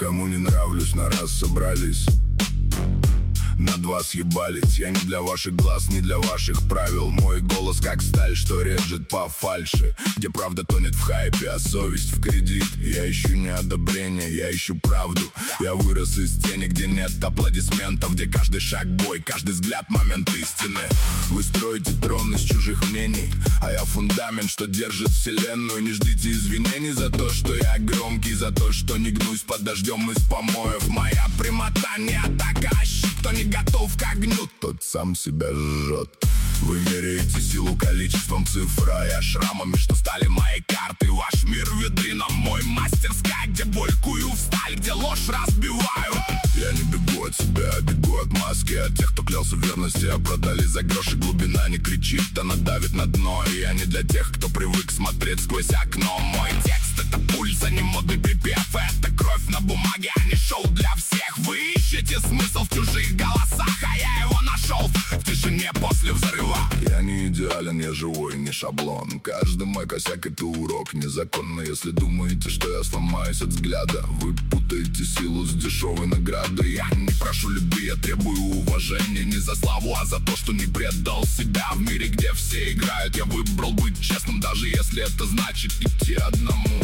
Кому не нравлюсь, на раз собрались, на два съебались. Я не для ваших глаз, не для ваших правил. Мой голос как сталь, что режет по фальши, где правда тонет в хайпе, а совесть в кредит. Я ищу не одобрение, я ищу правду. Я вырос из тени, где нет аплодисментов, где каждый шаг бой, каждый взгляд момент истины. Вы строите трон из чужих мнений, а я фундамент, что держит вселенную. Не ждите извинений за то, что я громкий, за то, что не гнусь под дождем из помоев. Моя прямота не атака, а щит. Кто не готов к огню, тот сам себя жжет. Вы меряете силу количеством цифр, а я шрамами, что стали моей карты. Ваш мир витрина, мой мастерская, где боль кую в сталь, где ложь разбиваю. Я не бегу от себя, бегу от маски, от тех, кто клялся в верности, а продали за гроши. Глубина не кричит, она давит на дно. И я не для тех, кто привык смотреть сквозь окно. Мой текст — это пульс, а не модный припев. Это кровь на бумаге, а не шоу для всех. Вы ищете смысл в чужих голосах, а я его нашел в тишине после взрыва. Я не идеален, я живой, не шаблон. Каждый мой косяк — это урок. Незаконно, если думаете, что я сломаюсь от взгляда. Вы путаете силу с дешевой наградой. Я не прошу любви, я требую уважения. Не за славу, а за то, что не предал себя. В мире, где все играют, я выбрал быть честным, даже если это значит идти одному.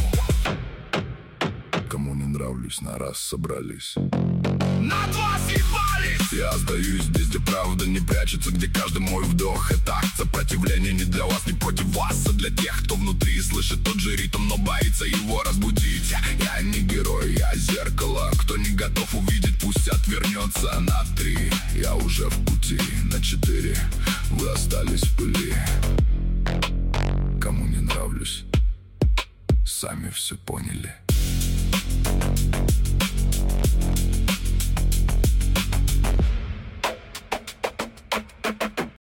Кому не нравлюсь, на раз собрались, на два съебались. Я остаюсь здесь, где правда не прячется, где каждый мой вдох — это акт сопротивления. Не для вас, не против вас, а для тех, кто внутри слышит тот же ритм, но боится его разбудить. Я не герой, я зеркало. Кто не готов увидеть, пусть отвернется. На 3 я уже в пути, на 4 вы остались в пыли. Кому не нравлюсь, сами все поняли.